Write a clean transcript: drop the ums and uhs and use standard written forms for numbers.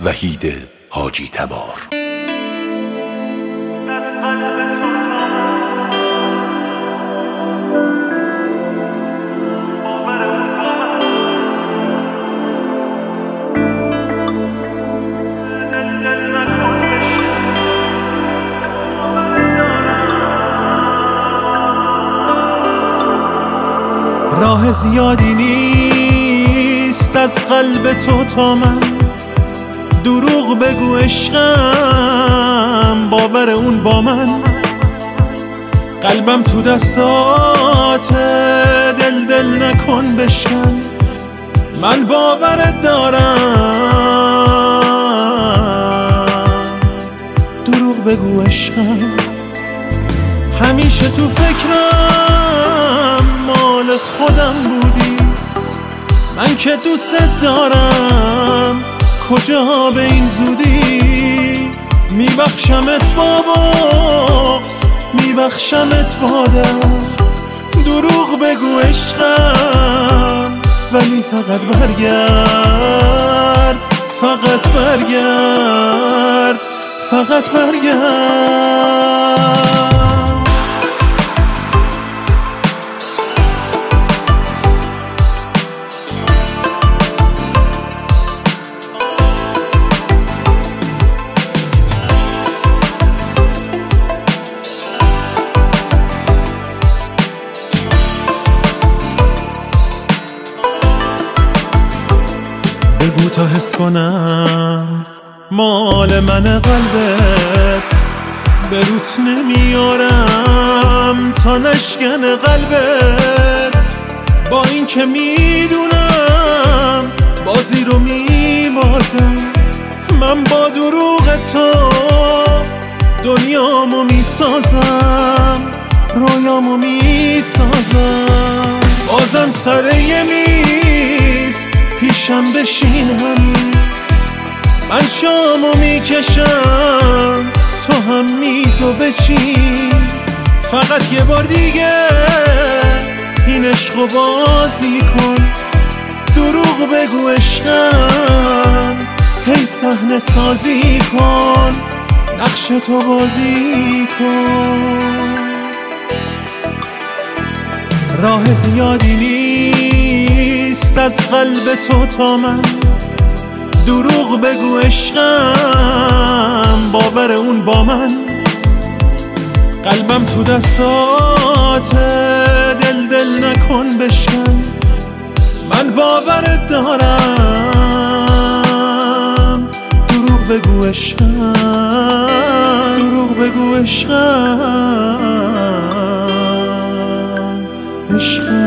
وحید حاجی تبار. راه زیادی نیست از قلب تو تا من، دروغ بگو عشقم، باور اون با من. قلبم تو دستات، دل نکن بشکن، من باورت دارم. دروغ بگو عشقم، همیشه تو فکرم مال خودم بودی، من که دوست دارم کجا به این زودی. میبخشمت با بغض، میبخشمت با درد، دروغ بگو عشقم، ولی فقط برگرد، فقط برگرد، فقط برگرد. بگو تا حس کنم مال من قلبت، به روت نمیارم تا نشکن قلبت. با این که میدونم بازی رو میبازم، من با دروغ تو دنیامو میسازم، رویامو میسازم. بازم سر یه میز پیشم بشین همین، من شامو میکشم تو هم میزو بچین. فقط یه بار دیگه این عشقو بازی کن، دروغ بگو عشقم، هی صحنه سازی کن، نقش تو بازی کن. راه زیادی نیست از قلب تو تا من، دروغ بگو عشقم، باور اون با من. قلبم تو دستات، دل نکن بشکن، من باورت دارم. دروغ بگو عشقم، دروغ بگو عشقم، عشقم.